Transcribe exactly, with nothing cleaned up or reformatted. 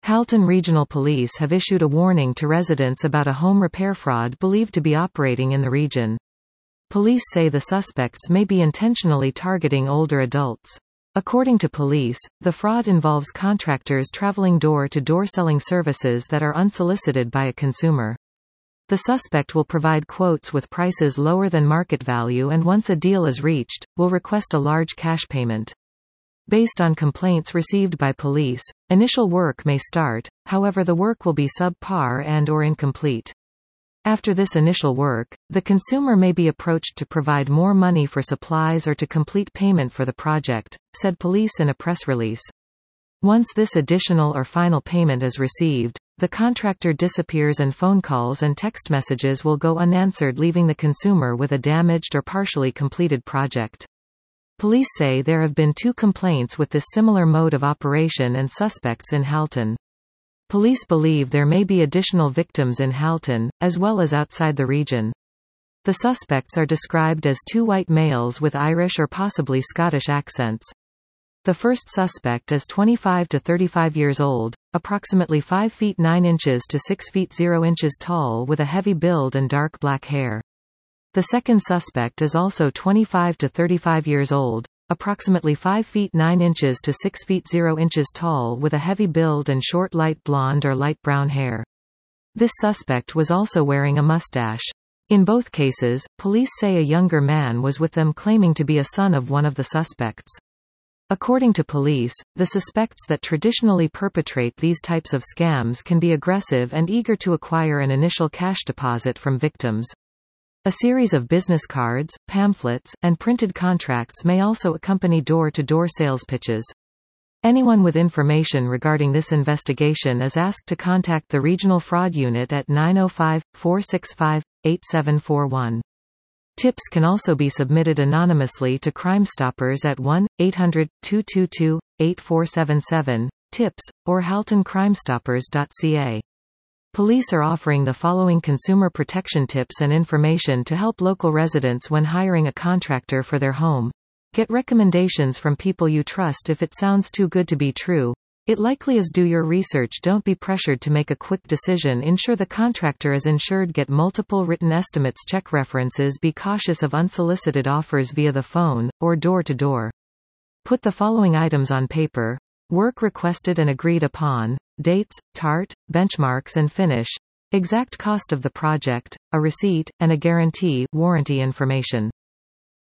Halton Regional Police have issued a warning to residents about a home repair fraud believed to be operating in the region. Police say the suspects may be intentionally targeting older adults. According to police, the fraud involves contractors traveling door-to-door selling services that are unsolicited by a consumer. The suspect will provide quotes with prices lower than market value and once a deal is reached, will request a large cash payment. Based on complaints received by police, initial work may start, however the work will be subpar and or incomplete. After this initial work, the consumer may be approached to provide more money for supplies or to complete payment for the project, said police in a press release. Once this additional or final payment is received, the contractor disappears and phone calls and text messages will go unanswered, leaving the consumer with a damaged or partially completed project. Police say there have been two complaints with this similar mode of operation and suspects in Halton. Police believe there may be additional victims in Halton, as well as outside the region. The suspects are described as two white males with Irish or possibly Scottish accents. The first suspect is twenty-five to thirty-five years old, approximately five feet nine inches to six feet zero inches tall with a heavy build and dark black hair. The second suspect is also twenty-five to thirty-five years old, approximately five feet nine inches to six feet zero inches tall with a heavy build and short light blonde or light brown hair. This suspect was also wearing a mustache. In both cases, police say a younger man was with them claiming to be a son of one of the suspects. According to police, the suspects that traditionally perpetrate these types of scams can be aggressive and eager to acquire an initial cash deposit from victims. A series of business cards, pamphlets, and printed contracts may also accompany door-to-door sales pitches. Anyone with information regarding this investigation is asked to contact the Regional Fraud Unit at nine oh five, four six five, eight seven four one. Tips can also be submitted anonymously to Crime Stoppers at one eight hundred, two two two, eight four seven seven, tips, or halton crime stoppers dot c a. Police are offering the following consumer protection tips and information to help local residents when hiring a contractor for their home. Get recommendations from people you trust. If it sounds too good to be true, it likely is. Do your research. Don't be pressured to make a quick decision. Ensure the contractor is insured. Get multiple written estimates. Check references. Be cautious of unsolicited offers via the phone, or door-to-door. Put the following items on paper: work requested and agreed upon, dates, tart, benchmarks and finish, exact cost of the project, a receipt, and a guarantee warranty information.